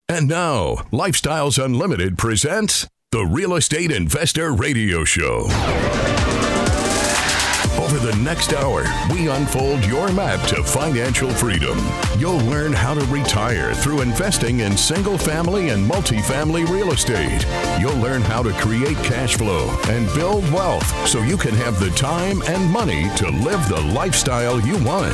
And now, Lifestyles Unlimited presents the Real Estate Investor Radio Show. Over the next hour, we unfold your map to financial freedom. You'll learn how to retire through investing in single-family and multifamily real estate. You'll learn how to create cash flow and build wealth so you can have the time and money to live the lifestyle you want.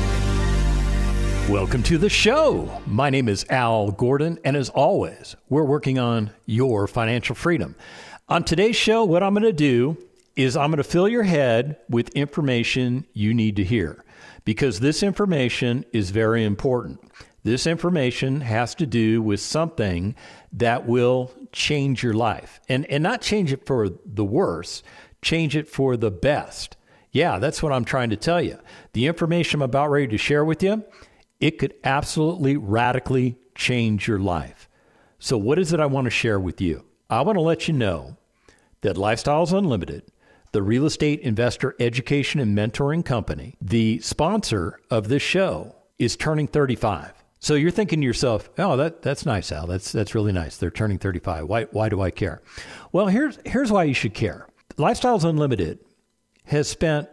Welcome to the show. My name is Al Gordon, and as always, we're working on your financial freedom. On today's show, what I'm going to do is I'm going to fill your head with information you need to hear, because this information is very important. This information has to do with something that will change your life, and not change it for the worse, change it for the best. Yeah, that's what I'm trying to tell you. The information I'm about ready to share with you, it could absolutely radically change your life. So what is it I want to share with you? I want to let you know that Lifestyles Unlimited, the real estate investor education and mentoring company, the sponsor of this show, is turning 35. So you're thinking to yourself, oh, that's nice, Al. That's really nice. They're turning 35. Why do I care? Well, here's why you should care. Lifestyles Unlimited has spent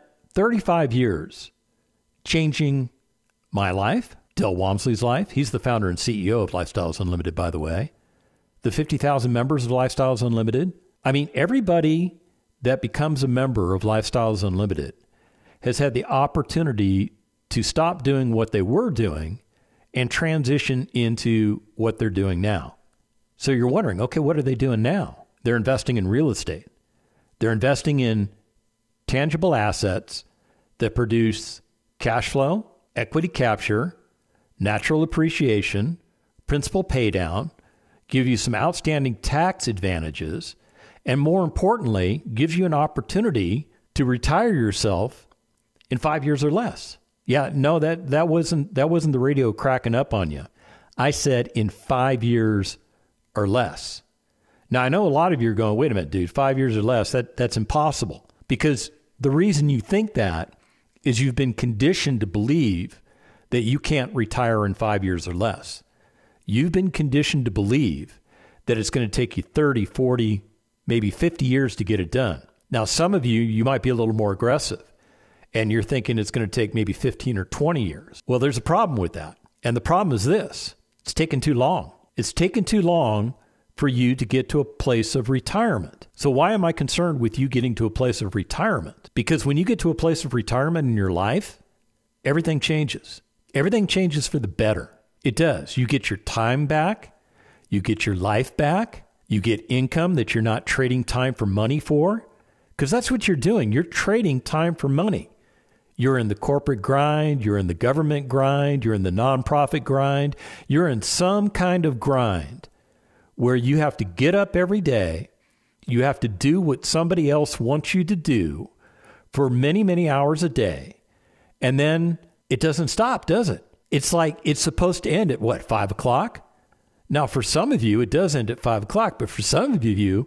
35 years changing my life, Del Walmsley's life. He's the founder and CEO of Lifestyles Unlimited, by the way. The 50,000 members of Lifestyles Unlimited. I mean, everybody that becomes a member of Lifestyles Unlimited has had the opportunity to stop doing what they were doing and transition into what they're doing now. So you're wondering, okay, what are they doing now? They're investing in real estate. They're investing in tangible assets that produce cash flow, equity capture, natural appreciation, principal pay down, give you some outstanding tax advantages, and more importantly, gives you an opportunity to retire yourself in 5 years or less. Yeah, no, that wasn't the radio cracking up on you. I said in 5 years or less. Now, I know a lot of you are going, wait a minute, dude, 5 years or less, that's impossible. Because the reason you think that is you've been conditioned to believe that you can't retire in 5 years or less. You've been conditioned to believe that it's going to take you 30, 40, maybe 50 years to get it done. Now, some of you might be a little more aggressive, and you're thinking it's going to take maybe 15 or 20 years. Well, there's a problem with that. And the problem is this: it's taken too long. It's taken too long for you to get to a place of retirement. So why am I concerned with you getting to a place of retirement? Because when you get to a place of retirement in your life, everything changes. Everything changes for the better. It does. You get your time back. You get your life back. You get income that you're not trading time for money for, because that's what you're doing. You're trading time for money. You're in the corporate grind. You're in the government grind. You're in the nonprofit grind. You're in some kind of grind where you have to get up every day. You have to do what somebody else wants you to do for many, many hours a day. And then it doesn't stop, does it? It's like it's supposed to end at what, 5 o'clock? Now, for some of you, it does end at 5 o'clock, but for some of you,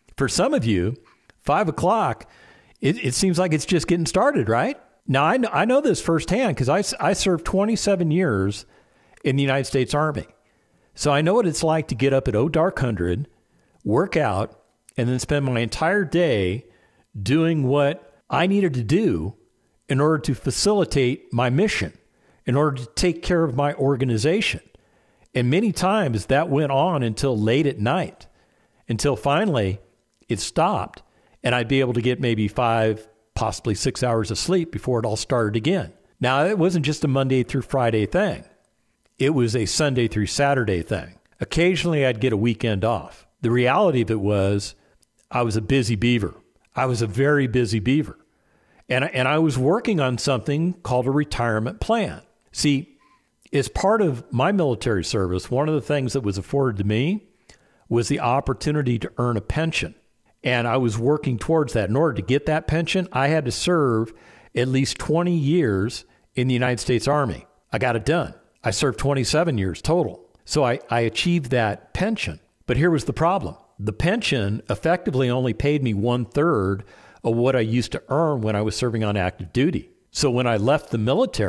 5 o'clock, it seems like it's just getting started, right? Now, I know this firsthand because I served 27 years in the United States Army. So I know what it's like to get up at dark 100, work out, and then spend my entire day doing what I needed to do in order to facilitate my mission, in order to take care of my organization. And many times that went on until late at night, until finally it stopped, and I'd be able to get maybe 5, possibly 6 hours of sleep before it all started again. Now, it wasn't just a Monday through Friday thing. It was a Sunday through Saturday thing. Occasionally, I'd get a weekend off. The reality of it was I was a busy beaver. I was a very busy beaver. And I was working on something called a retirement plan. See, as part of my military service, one of the things that was afforded to me was the opportunity to earn a pension. And I was working towards that. In order to get that pension, I had to serve at least 20 years in the United States Army. I got it done. I served 27 years total. So I achieved that pension. But here was the problem. The pension effectively only paid me 1/3 of what I used to earn when I was serving on active duty. So when I left the military,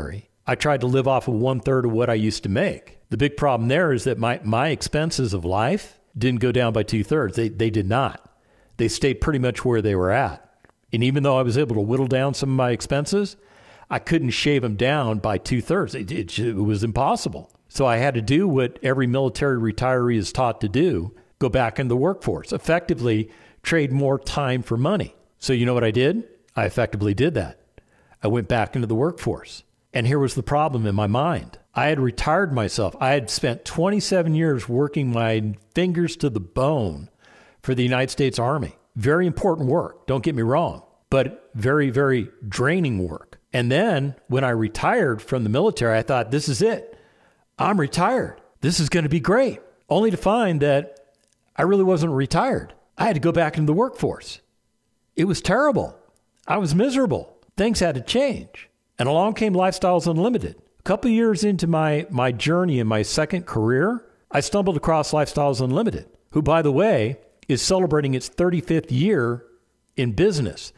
I tried to live off of 1/3 of what I used to make. The big problem there is that my expenses of life didn't go down by 2/3. They did not. They stayed pretty much where they were at. And even though I was able to whittle down some of my expenses, I couldn't shave them down by 2/3. It was impossible. So I had to do what every military retiree is taught to do, go back in the workforce, effectively trade more time for money. So you know what I did? I effectively did that. I went back into the workforce. And here was the problem in my mind. I had retired myself. I had spent 27 years working my fingers to the bone for the United States Army. Very important work, don't get me wrong, but very, very draining work. And then when I retired from the military, I thought, this is it. I'm retired. This is going to be great. Only to find that I really wasn't retired. I had to go back into the workforce. It was terrible. I was miserable. Things had to change. And along came Lifestyles Unlimited. A couple of years into my journey in my second career, I stumbled across Lifestyles Unlimited, who, by the way, is celebrating its 35th year in business.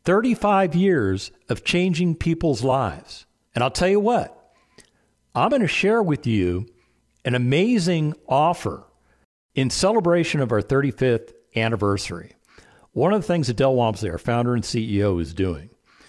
35 years of changing people's lives. And I'll tell you what, I'm going to share with you an amazing offer in celebration of our 35th anniversary. One of the things that Del Walmsley, our founder and CEO, is doing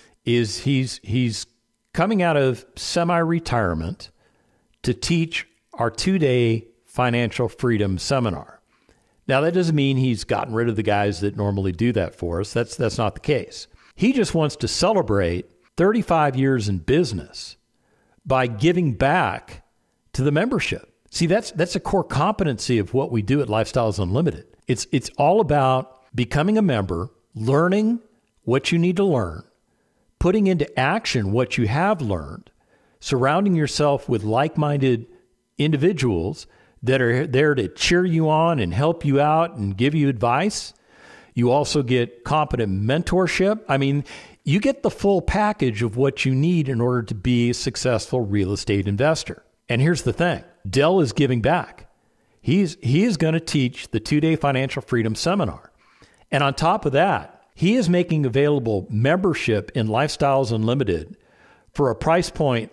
is he's coming out of semi-retirement to teach our 2-day financial freedom seminar. Now, that doesn't mean he's gotten rid of the guys that normally do that for us. That's not the case. He just wants to celebrate 35 years in business by giving back to the membership. See, that's a core competency of what we do at Lifestyles Unlimited. It's all about becoming a member, learning what you need to learn, putting into action what you have learned, surrounding yourself with like-minded individuals that are there to cheer you on and help you out and give you advice. You also get competent mentorship. I mean, you get the full package of what you need in order to be a successful real estate investor. And here's the thing. Del is giving back. He is going to teach the 2-day financial freedom seminar. And on top of that, he is making available membership in Lifestyles Unlimited for a price point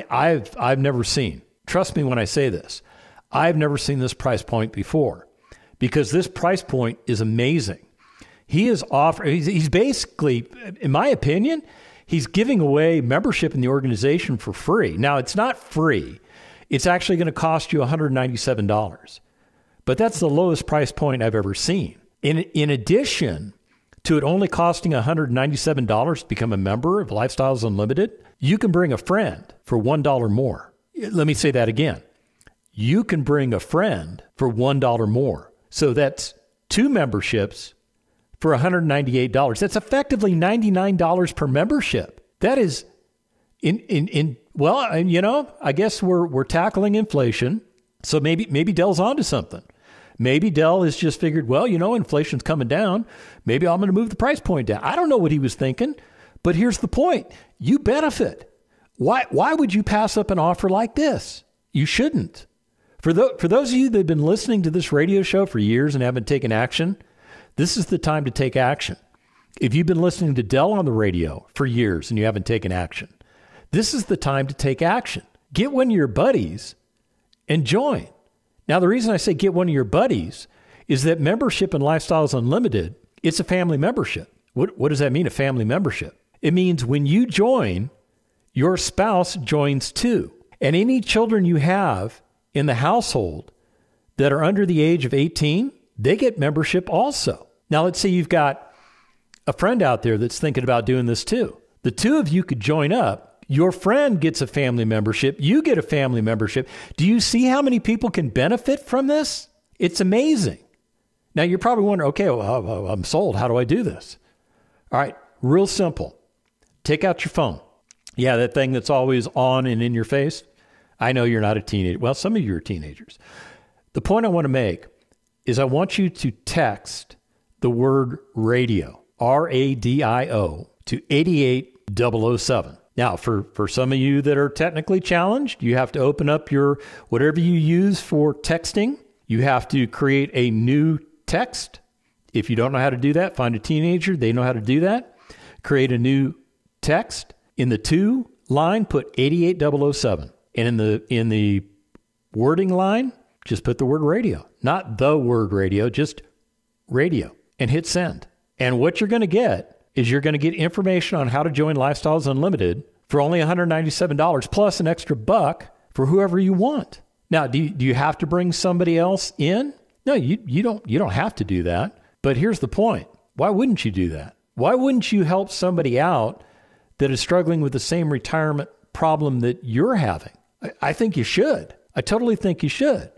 I've never seen. Trust me when I say this. I've never seen this price point before because this price point is amazing. He is offering, he's basically, in my opinion, he's giving away membership in the organization for free. Now, it's not free. It's actually going to cost you $197. But that's the lowest price point I've ever seen. In addition to it only costing $197 to become a member of Lifestyles Unlimited, you can bring a friend for $1 more. Let me say that again. You can bring a friend for $1 more. So that's 2 memberships for $198. That's effectively $99 per membership. That is well, and you know, I guess we're tackling inflation. So maybe Del's onto something. Maybe Del has just figured, well, you know, inflation's coming down. Maybe I'm going to move the price point down. I don't know what he was thinking, but here's the point. You benefit. Why would you pass up an offer like this? You shouldn't. For those of you that have been listening to this radio show for years and haven't taken action, this is the time to take action. If you've been listening to Del on the radio for years and you haven't taken action, this is the time to take action. Get one of your buddies and join. Now, the reason I say get one of your buddies is that membership in Lifestyles Unlimited, it's a family membership. What does that mean, a family membership? It means when you join, your spouse joins too. And any children you have in the household that are under the age of 18, they get membership also. Now, let's say you've got a friend out there that's thinking about doing this too. The two of you could join up. Your friend gets a family membership. You get a family membership. Do you see how many people can benefit from this? It's amazing. Now, you're probably wondering, okay, well, I'm sold. How do I do this? All right, real simple. Take out your phone. Yeah, that thing that's always on and in your face. I know you're not a teenager. Well, some of you are teenagers. The point I want to make is I want you to text the word radio, RADIO, to 88007. Now, for some of you that are technically challenged, you have to open up your whatever you use for texting. You have to create a new text. If you don't know how to do that, find a teenager. They know how to do that. Create a new text. In the to line, put 88007. And in the wording line, just put the word radio. Not the word radio, just radio. And hit send. And what you're going to get is you're going to get information on how to join Lifestyles Unlimited for only $197 plus an extra $1 for whoever you want. Now, do you have to bring somebody else in? No, you don't have to do that. But here's the point. Why wouldn't you do that? Why wouldn't you help somebody out that is struggling with the same retirement problem that you're having? I think you should. I totally think you should.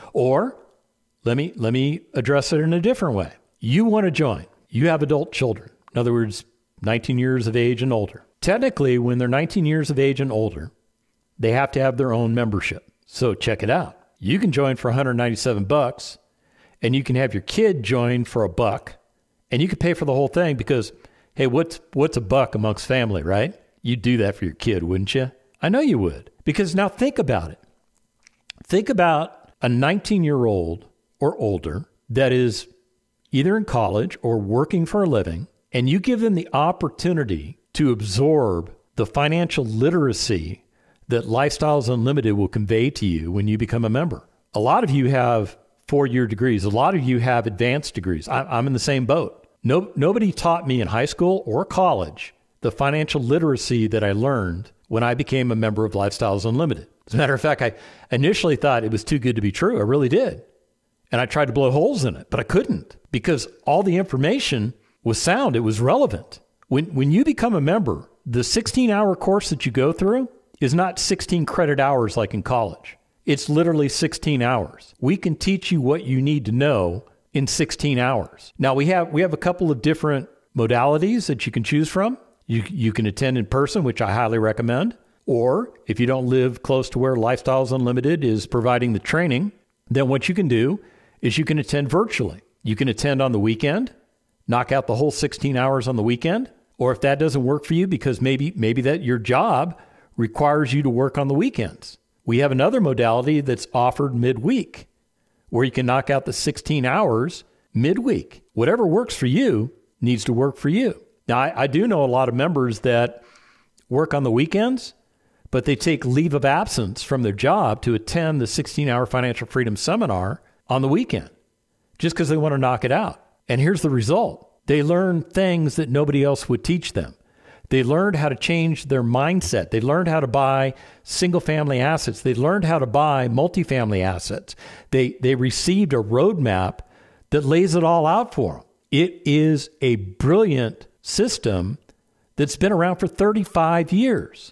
Or let me address it in a different way. You want to join. You have adult children. In other words, 19 years of age and older. Technically, when they're 19 years of age and older, they have to have their own membership. So check it out. You can join for $197, and you can have your kid join for $1, and you can pay for the whole thing because, hey, what's $1 amongst family, right? You'd do that for your kid, wouldn't you? I know you would. Because now think about it. Think about a 19-year-old or older that is either in college or working for a living, and you give them the opportunity to absorb the financial literacy that Lifestyles Unlimited will convey to you when you become a member. A lot of you have 4-year degrees. A lot of you have advanced degrees. I'm in the same boat. Nobody taught me in high school or college the financial literacy that I learned when I became a member of Lifestyles Unlimited. As a matter of fact, I initially thought it was too good to be true. I really did. And I tried to blow holes in it, but I couldn't because all the information was sound. It was relevant. When you become a member, the 16-hour course that you go through is not 16 credit hours like in college. It's literally 16 hours. We can teach you what you need to know in 16 hours. Now, we have a couple of different modalities that you can choose from. You can attend in person, which I highly recommend. Or if you don't live close to where Lifestyles Unlimited is providing the training, then what you can do is you can attend virtually. You can attend on the weekend, knock out the whole 16 hours on the weekend. Or if that doesn't work for you because maybe that your job requires you to work on the weekends. We have another modality that's offered midweek where you can knock out the 16 hours midweek. Whatever works for you needs to work for you. Now, I do know a lot of members that work on the weekends, but they take leave of absence from their job to attend the 16-hour Financial Freedom Seminar on the weekend just because they want to knock it out. And here's the result. They learn things that nobody else would teach them. They learned how to change their mindset. They learned how to buy single-family assets. They learned how to buy multifamily assets. They received a roadmap that lays it all out for them. It is a brilliant system that's been around for 35 years.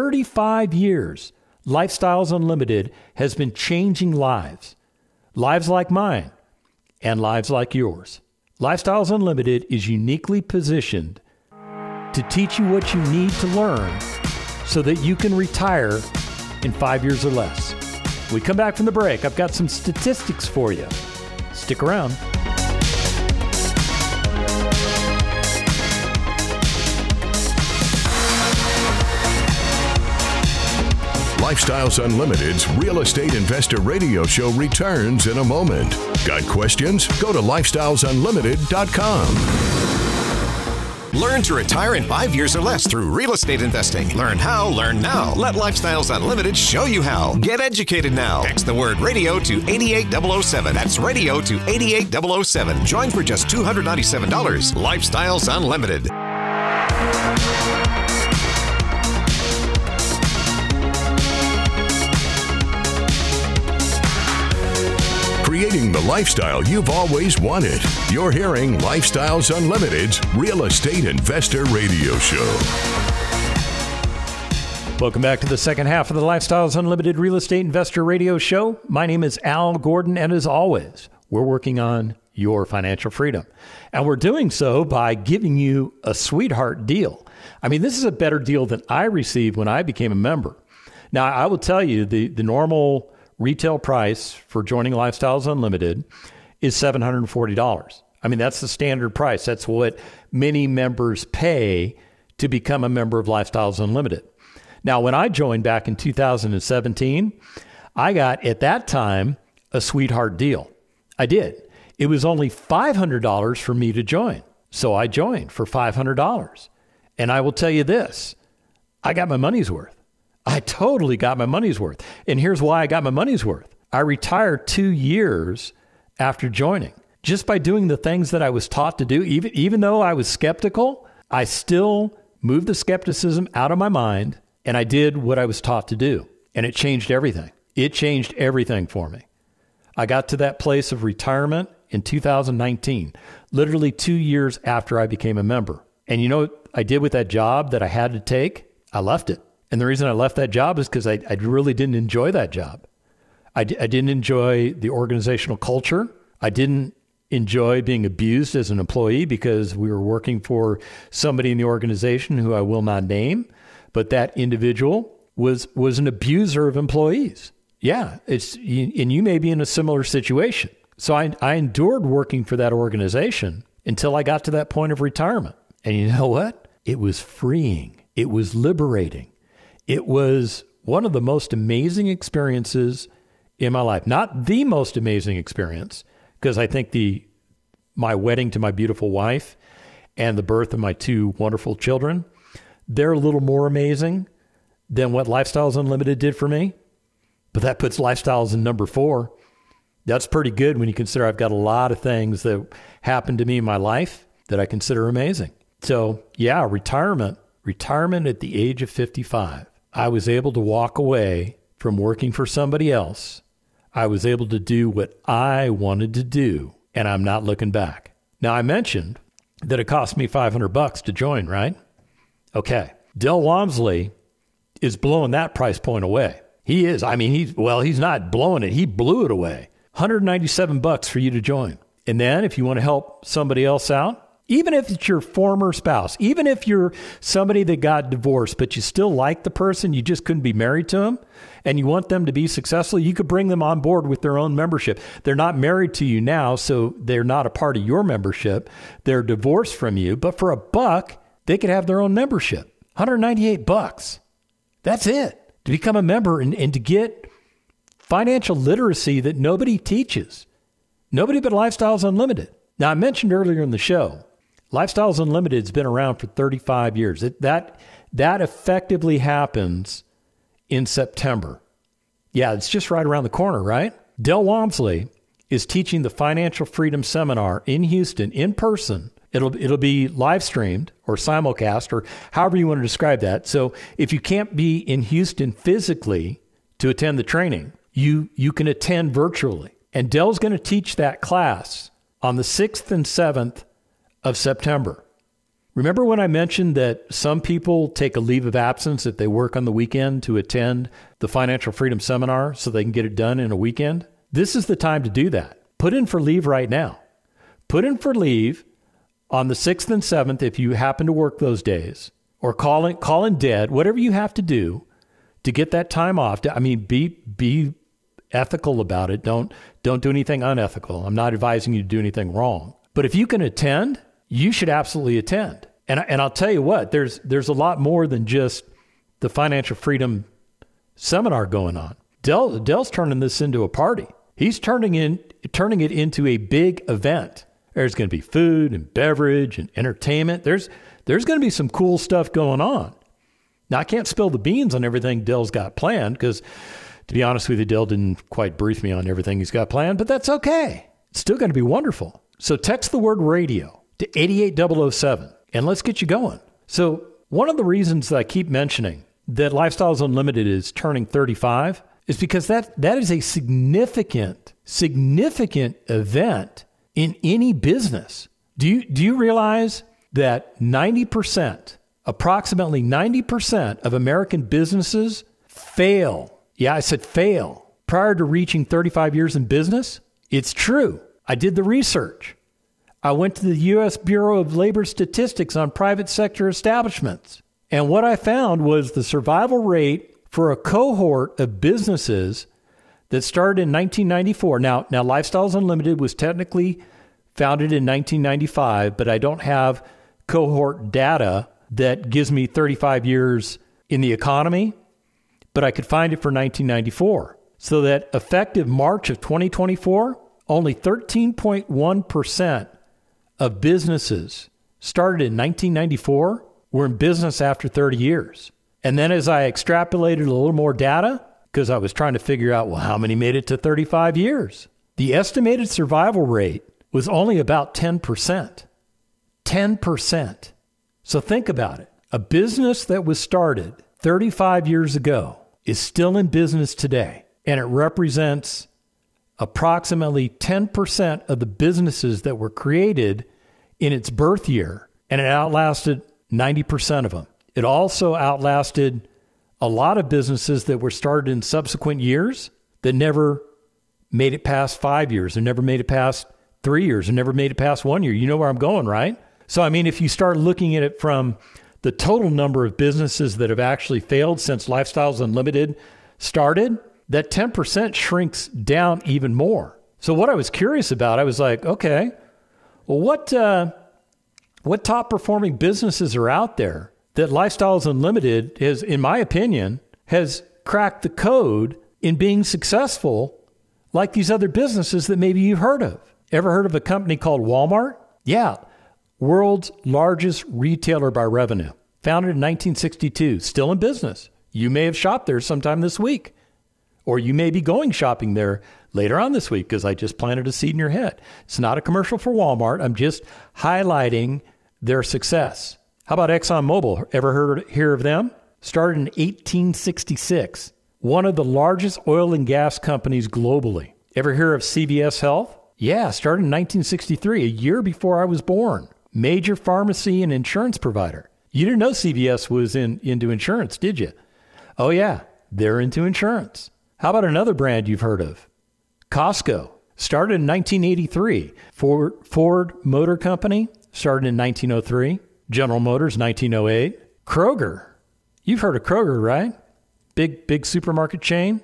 35 years. Lifestyles Unlimited has been changing lives. Lives like mine and lives like yours. Lifestyles Unlimited is uniquely positioned to teach you what you need to learn so that you can retire in 5 years or less. When we come back from the break, I've got some statistics for you. Stick around. Lifestyles Unlimited's Real Estate Investor Radio Show returns in a moment. Got questions? Go to lifestylesunlimited.com. Learn to retire in 5 years or less through real estate investing. Learn how, learn now. Let Lifestyles Unlimited show you how. Get educated now. Text the word radio to 88007. That's radio to 88007. Join for just $297. Lifestyles Unlimited. Creating the lifestyle you've always wanted. You're hearing Lifestyles Unlimited's Real Estate Investor Radio Show. Welcome back to the second half of the Lifestyles Unlimited Real Estate Investor Radio Show. My name is Al Gordon, and as always, we're working on your financial freedom. And we're doing so by giving you a sweetheart deal. I mean, this is a better deal than I received when I became a member. Now, I will tell you the normal retail price for joining Lifestyles Unlimited is $740. I mean, that's the standard price. That's what many members pay to become a member of Lifestyles Unlimited. Now, when I joined back in 2017, I got, at that time, a sweetheart deal. I did. It was only $500 for me to join. So I joined for $500. And I will tell you this, I got my money's worth. I totally got my money's worth. And here's why I got my money's worth. I retired 2 years after joining. Just by doing the things that I was taught to do, even though I was skeptical, I still moved the skepticism out of my mind, and I did what I was taught to do. And it changed everything. It changed everything for me. I got to that place of retirement in 2019, literally 2 years after I became a member. And you know what I did with that job that I had to take? I left it. And the reason I left that job is because I really didn't enjoy that job. I didn't enjoy the organizational culture. I didn't enjoy being abused as an employee because we were working for somebody in the organization who I will not name, but that individual was an abuser of employees. Yeah, and you may be in a similar situation. So I endured working for that organization until I got to that point of retirement. And you know what? It was freeing. It was liberating. It was one of the most amazing experiences in my life. Not the most amazing experience, because I think my wedding to my beautiful wife and the birth of my 2 wonderful children, they're a little more amazing than what Lifestyles Unlimited did for me. But that puts Lifestyles in number 4. That's pretty good when you consider I've got a lot of things that happened to me in my life that I consider amazing. So yeah, retirement at the age of 55. I was able to walk away from working for somebody else. I was able to do what I wanted to do, and I'm not looking back. Now, I mentioned that it cost me $500 to join, right? Okay. Del Walmsley is blowing that price point away. He is. I mean, he's not blowing it. He blew it away. $197 for you to join. And then if you want to help somebody else out, even if it's your former spouse, even if you're somebody that got divorced, but you still like the person, you just couldn't be married to them, and you want them to be successful, you could bring them on board with their own membership. They're not married to you now, so they're not a part of your membership. They're divorced from you, but for $1, they could have their own membership. $198. That's it. To become a member and to get financial literacy that nobody teaches. Nobody but Lifestyles Unlimited. Now, I mentioned earlier in the show, Lifestyles Unlimited has been around for 35 years. That effectively happens in September. Yeah, it's just right around the corner, right? Del Walmsley is teaching the Financial Freedom Seminar in Houston in person. It'll be live streamed or simulcast or however you want to describe that. So if you can't be in Houston physically to attend the training, you can attend virtually. And Del's going to teach that class on the 6th and 7th of September. Remember when I mentioned that some people take a leave of absence if they work on the weekend to attend the Financial Freedom Seminar so they can get it done in a weekend? This is the time to do that. Put in for leave right now. Put in for leave on the 6th and 7th if you happen to work those days, or call in dead, whatever you have to do to get that time off. I mean, be ethical about it. Don't do anything unethical. I'm not advising you to do anything wrong. But if you can attend, you should absolutely attend. And I'll tell you what, there's a lot more than just the Financial Freedom Seminar going on. Del's turning this into a party. He's turning it into a big event. There's going to be food and beverage and entertainment. There's going to be some cool stuff going on. Now, I can't spill the beans on everything Del's got planned because, to be honest with you, Del didn't quite brief me on everything he's got planned, but that's okay. It's still going to be wonderful. So text the word radio to 88007 and let's get you going. So one of the reasons that I keep mentioning that Lifestyles Unlimited is turning 35 is because that is a significant event in any business. Do you realize that approximately 90% of American businesses fail? Yeah, I said fail prior to reaching 35 years in business. It's true. I did the research. I went to the U.S. Bureau of Labor Statistics on private sector establishments. And what I found was the survival rate for a cohort of businesses that started in 1994. Now Lifestyles Unlimited was technically founded in 1995, but I don't have cohort data that gives me 35 years in the economy, but I could find it for 1994. So that effective March of 2024, only 13.1% of businesses started in 1994 were in business after 30 years. And then as I extrapolated a little more data, because I was trying to figure out, well, how many made it to 35 years? The estimated survival rate was only about 10%. 10%. So think about it. A business that was started 35 years ago is still in business today, and it represents approximately 10% of the businesses that were created in its birth year, and it outlasted 90% of them. It also outlasted a lot of businesses that were started in subsequent years that never made it past 5 years, or never made it past 3 years, or never made it past 1 year. You know where I'm going, right? So, I mean, if you start looking at it from the total number of businesses that have actually failed since Lifestyles Unlimited started, that 10% shrinks down even more. So what I was curious about, I was like, okay, well, what top performing businesses are out there that Lifestyles Unlimited has, in my opinion, has cracked the code in being successful like these other businesses that maybe you've heard of? Ever heard of a company called Walmart? Yeah. World's largest retailer by revenue. Founded in 1962, still in business. You may have shopped there sometime this week, or you may be going shopping there later on this week, because I just planted a seed in your head. It's not a commercial for Walmart. I'm just highlighting their success. How about ExxonMobil? Ever hear of them? Started in 1866. One of the largest oil and gas companies globally. Ever hear of CVS Health? Yeah, started in 1963, a year before I was born. Major pharmacy and insurance provider. You didn't know CVS was into insurance, did you? Oh yeah, they're into insurance. How about another brand you've heard of? Costco. Started in 1983. Ford Motor Company started in 1903. General Motors, 1908. Kroger. You've heard of Kroger, right? Big supermarket chain.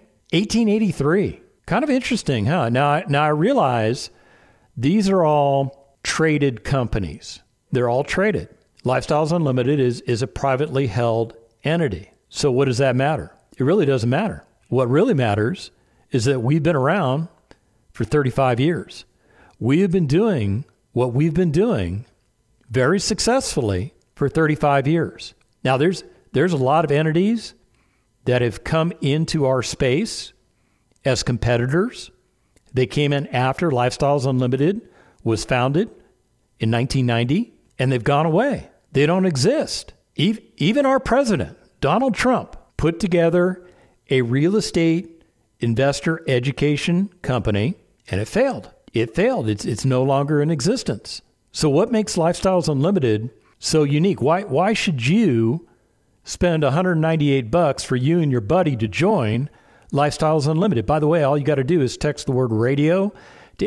1883. Kind of interesting, huh? Now I realize these are all traded companies. They're all traded. Lifestyles Unlimited is a privately held entity. So what does that matter? It really doesn't matter. What really matters is that we've been around for 35 years. We have been doing what we've been doing very successfully for 35 years. Now, there's a lot of entities that have come into our space as competitors. They came in after Lifestyles Unlimited was founded in 1990, and they've gone away. They don't exist. Even our president, Donald Trump, put together a real estate investor education company, and it failed. It failed. It's no longer in existence. So what makes Lifestyles Unlimited so unique? Why should you spend $198 for you and your buddy to join Lifestyles Unlimited? By the way, all you got to do is text the word radio to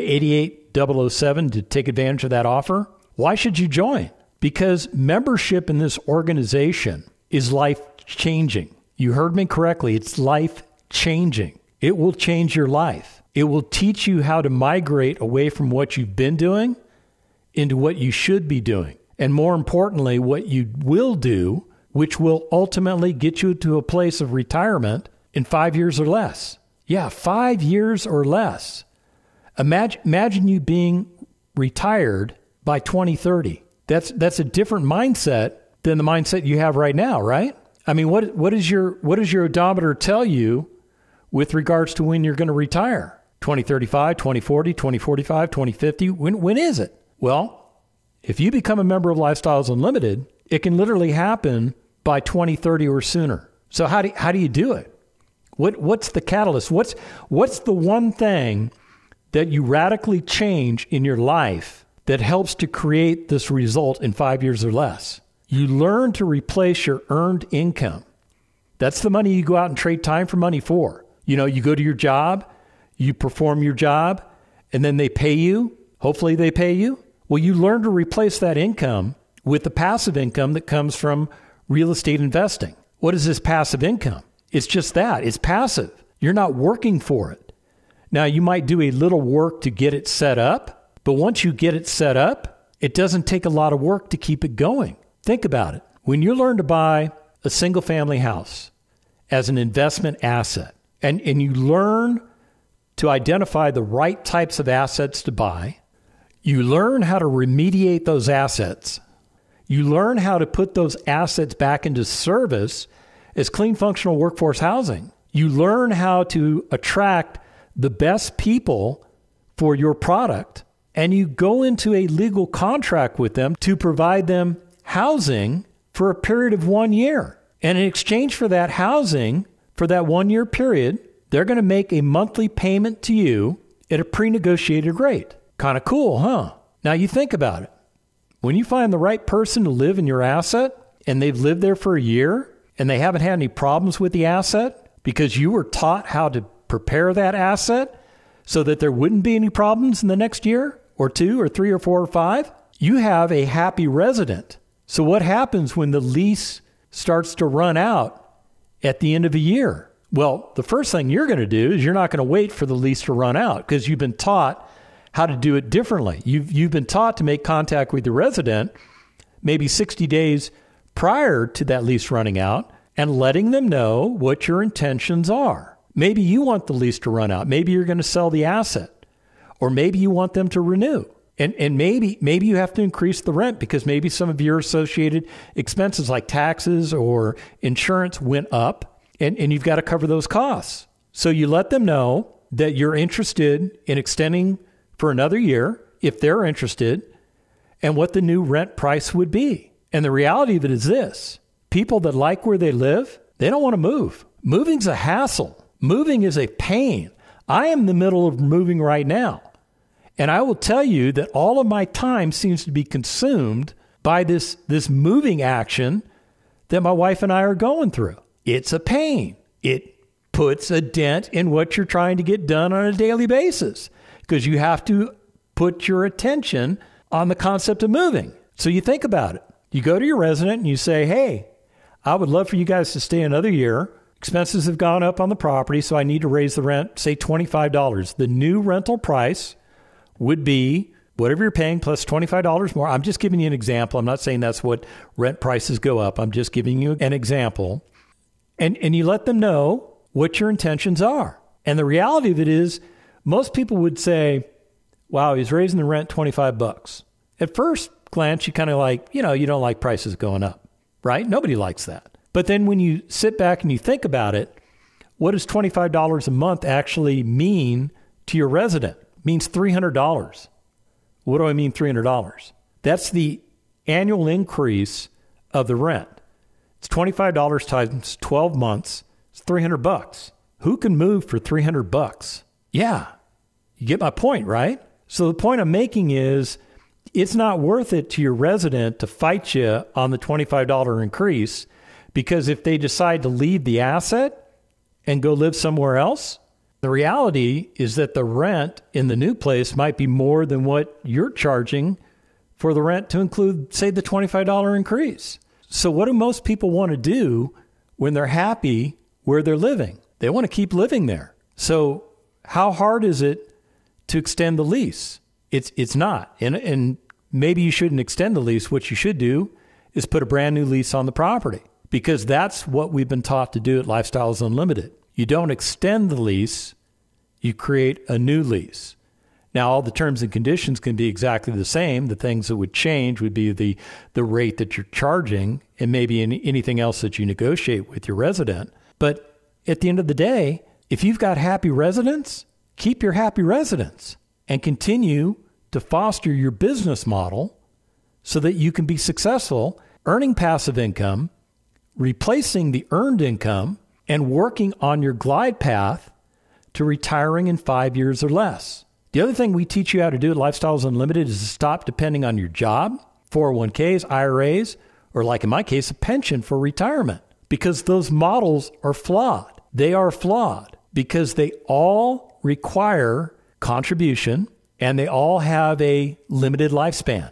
88007 to take advantage of that offer. Why should you join? Because membership in this organization is life-changing. You heard me correctly. It's life-changing. It will change your life. It will teach you how to migrate away from what you've been doing into what you should be doing. And more importantly, what you will do, which will ultimately get you to a place of retirement in 5 years or less. Yeah, 5 years or less. Imagine you being retired by 2030. That's a different mindset than the mindset you have right now, right? I mean, what does your odometer tell you with regards to when you're going to retire? 2035, 2040, 2045, 2050. When is it? Well, if you become a member of Lifestyles Unlimited, it can literally happen by 2030 or sooner. So how do you do it? What's the catalyst? What's the one thing that you radically change in your life that helps to create this result in 5 years or less? You learn to replace your earned income. That's the money you go out and trade time for money for. You know, you go to your job, you perform your job, and then they pay you. Hopefully they pay you. Well, you learn to replace that income with the passive income that comes from real estate investing. What is this passive income? It's just that. It's passive. You're not working for it. Now, you might do a little work to get it set up, but once you get it set up, it doesn't take a lot of work to keep it going. Think about it. When you learn to buy a single-family house as an investment asset, and you learn to identify the right types of assets to buy, you learn how to remediate those assets, you learn how to put those assets back into service as clean functional workforce housing. You learn how to attract the best people for your product, and you go into a legal contract with them to provide them housing for a period of 1 year. And in exchange for that housing, for that 1 year period, they're going to make a monthly payment to you at a pre-negotiated rate. Kind of cool, huh? Now you think about it. When you find the right person to live in your asset and they've lived there for a year and they haven't had any problems with the asset because you were taught how to prepare that asset so that there wouldn't be any problems in the next year or 2 or 3 or 4 or 5, you have a happy resident. So what happens when the lease starts to run out at the end of a year? Well, the first thing you're going to do is you're not going to wait for the lease to run out because you've been taught how to do it differently. You've been taught to make contact with the resident maybe 60 days prior to that lease running out and letting them know what your intentions are. Maybe you want the lease to run out. Maybe you're going to sell the asset, or maybe you want them to renew. And maybe you have to increase the rent because maybe some of your associated expenses like taxes or insurance went up, and you've got to cover those costs. So you let them know that you're interested in extending for another year, if they're interested, and what the new rent price would be. And the reality of it is this: people that like where they live, they don't want to move. Moving's a hassle. Moving is a pain. I am in the middle of moving right now. And I will tell you that all of my time seems to be consumed by this moving action that my wife and I are going through. It's a pain. It puts a dent in what you're trying to get done on a daily basis because you have to put your attention on the concept of moving. So you think about it. You go to your resident and you say, hey, I would love for you guys to stay another year. Expenses have gone up on the property, so I need to raise the rent, say $25. The new rental price would be whatever you're paying plus $25 more. I'm just giving you an example. I'm not saying that's what rent prices go up. I'm just giving you an example. And you let them know what your intentions are. And the reality of it is most people would say, wow, he's raising the rent $25. At first glance, you kind of like, you don't like prices going up, right? Nobody likes that. But then when you sit back and you think about it, what does $25 a month actually mean to your resident? It means $300. What do I mean $300? That's the annual increase of the rent. It's $25 times 12 months. It's $300. Who can move for $300? Yeah, you get my point, right? So the point I'm making is it's not worth it to your resident to fight you on the $25 increase, because if they decide to leave the asset and go live somewhere else, the reality is that the rent in the new place might be more than what you're charging for the rent to include, say, the $25 increase. So what do most people want to do when they're happy where they're living? They want to keep living there. So how hard is it to extend the lease? It's not. And maybe you shouldn't extend the lease. What you should do is put a brand new lease on the property, because that's what we've been taught to do at Lifestyles Unlimited. You don't extend the lease, you create a new lease. Now, all the terms and conditions can be exactly the same. The things that would change would be the rate that you're charging and maybe anything else that you negotiate with your resident. But at the end of the day, if you've got happy residents, keep your happy residents and continue to foster your business model so that you can be successful, earning passive income, replacing the earned income, and working on your glide path to retiring in 5 years or less. The other thing we teach you how to do at Lifestyles Unlimited is to stop depending on your job, 401ks, IRAs, or like in my case, a pension for retirement, because those models are flawed. They are flawed because they all require contribution and they all have a limited lifespan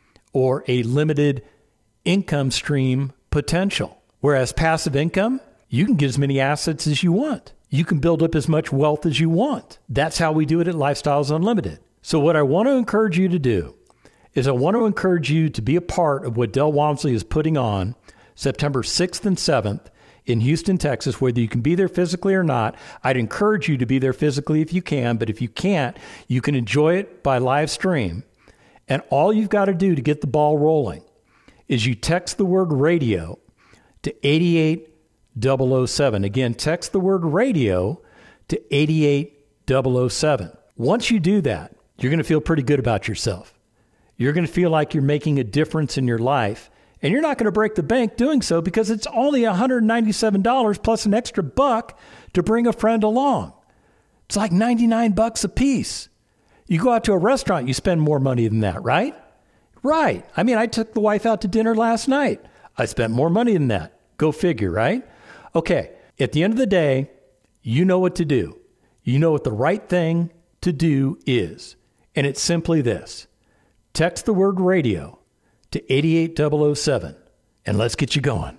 or a limited income stream potential. Whereas passive income, you can get as many assets as you want. You can build up as much wealth as you want. That's how we do it at Lifestyles Unlimited. So what I want to encourage you to do is I want to encourage you to be a part of what Del Walmsley is putting on September 6th and 7th in Houston, Texas, whether you can be there physically or not. I'd encourage you to be there physically if you can, but if you can't, you can enjoy it by live stream. And all you've got to do to get the ball rolling is you text the word radio to 88-007. Again, text the word radio to 88-007. Once you do that, you're going to feel pretty good about yourself. You're going to feel like you're making a difference in your life, and you're not going to break the bank doing so because it's only $197 plus an extra buck to bring a friend along. It's like $99 a piece. You go out to a restaurant, you spend more money than that, right? Right. I mean, I took the wife out to dinner last night. I spent more money than that. Go figure, right? Okay. At the end of the day, you know what to do. You know what the right thing to do is. And it's simply this. Text the word radio to 88-007 and let's get you going.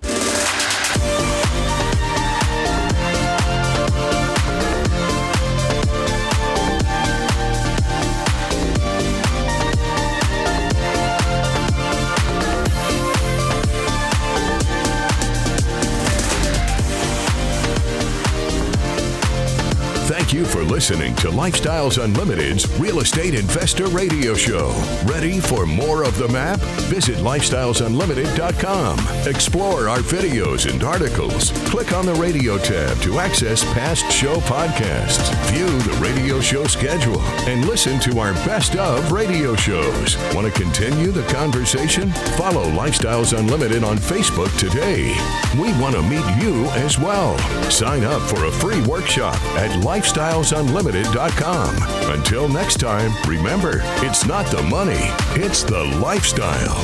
Thank you for listening to Lifestyles Unlimited's Real Estate Investor Radio Show. Ready for more of the map? Visit lifestylesunlimited.com. Explore our videos and articles. Click on the radio tab to access past show podcasts. View the radio show schedule and listen to our best of radio shows. Want to continue the conversation? Follow Lifestyles Unlimited on Facebook today. We want to meet you as well. Sign up for a free workshop at lifestylesunlimited.com. Until next time, remember, it's not the money, it's the lifestyle.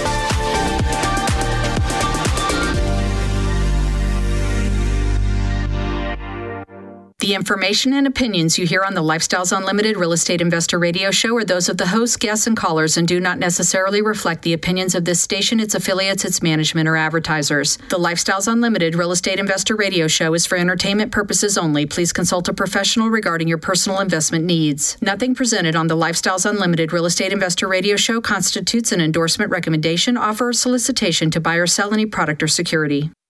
The information and opinions you hear on the Lifestyles Unlimited Real Estate Investor Radio Show are those of the hosts, guests, and callers and do not necessarily reflect the opinions of this station, its affiliates, its management, or advertisers. The Lifestyles Unlimited Real Estate Investor Radio Show is for entertainment purposes only. Please consult a professional regarding your personal investment needs. Nothing presented on the Lifestyles Unlimited Real Estate Investor Radio Show constitutes an endorsement, recommendation, offer, or solicitation to buy or sell any product or security.